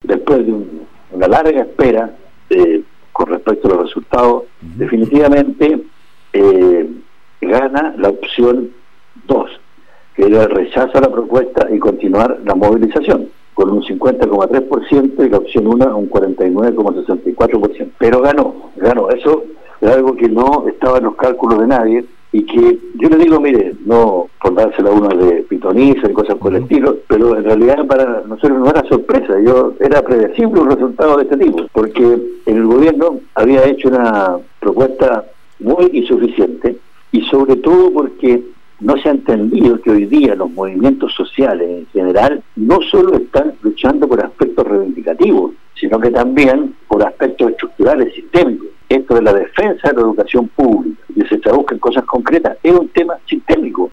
después de una larga espera con respecto a los resultados, definitivamente gana la opción 2, que era el rechazo a la propuesta y continuar la movilización, con un 50,3% y la opción 1 un 49,64%. Pero ganó. Eso es algo que no estaba en los cálculos de nadie y que yo le digo, mire, no por dársela a uno de pitoniza y cosas por el estilo, pero en realidad para nosotros no era sorpresa, era predecible un resultado de este tipo, porque en el gobierno había hecho una propuesta muy insuficiente y sobre todo porque no se ha entendido que hoy día los movimientos sociales en general no solo están luchando por aspectos reivindicativos, sino que también por aspectos estructurales sistémicos. Esto de la defensa de la educación pública, que se traduzca en cosas concretas, es un tema sistémico.